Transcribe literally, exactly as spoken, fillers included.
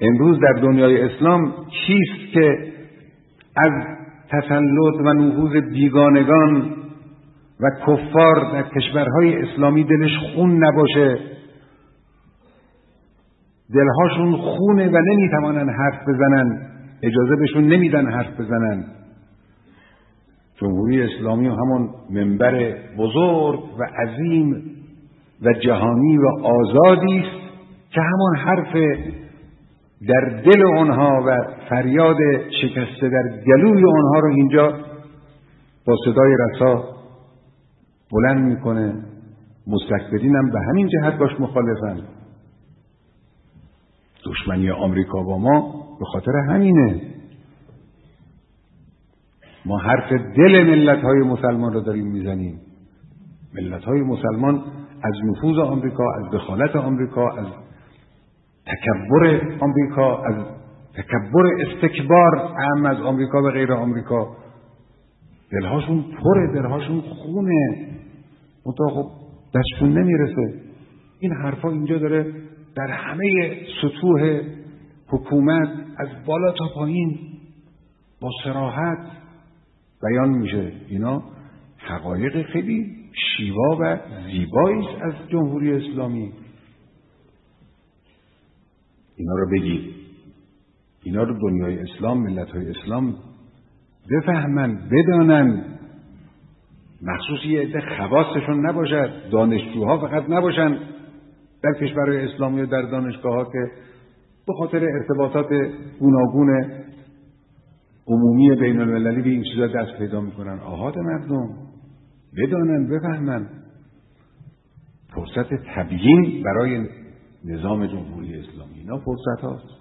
امروز در دنیای اسلام کیست که از تسلط و نفوذ بیگانگان و کفار در کشورهای اسلامی دلش خون نباشه؟ دلهاشون خونه و نمیتوانن حرف بزنن، اجازه بهشون نمیدن حرف بزنن. جمهوری اسلامی همون منبر بزرگ و عظیم و جهانی و آزادی است که همون حرف در دل آنها و فریاد شکسته در گلوی آنها رو اینجا با صدای رسا بلند میکنه. مستکبرین هم به همین جهت باش مخالفن. دشمنی آمریکا با ما به خاطر همینه. ما حرف دل ملت‌های مسلمان رو داریم میزنیم. ملت‌های مسلمان از نفوذ آمریکا، از دخالت آمریکا، از تکبر آمریکا، از تکبر استکبار عام از آمریکا و غیر آمریکا دلهاشون پره، دلهاشون خونه، منتها خب دستشون نمیرسه. این حرفا اینجا داره در همه سطوح حکومت از بالا تا پایین با صراحت بیان میشه. اینا حقایق خیلی شیوا و زیبایی است از جمهوری اسلامی. اینا رو بگید، اینا رو دنیای اسلام، ملت‌های اسلام بفهمن، بدانن. مخصوص یه عده خواصشون نباشد، دانشجوها فقط نباشن در کشورهای اسلامی و در دانشگاه‌ها که به خاطر ارتباطات گوناگون عمومی بین المللی به این چیزا دست پیدا میکنن. آحاد مردم بدانن، بفهمن. فرصت تبیین برای نظام جمهوری اسلامی اینا فرصت هاست.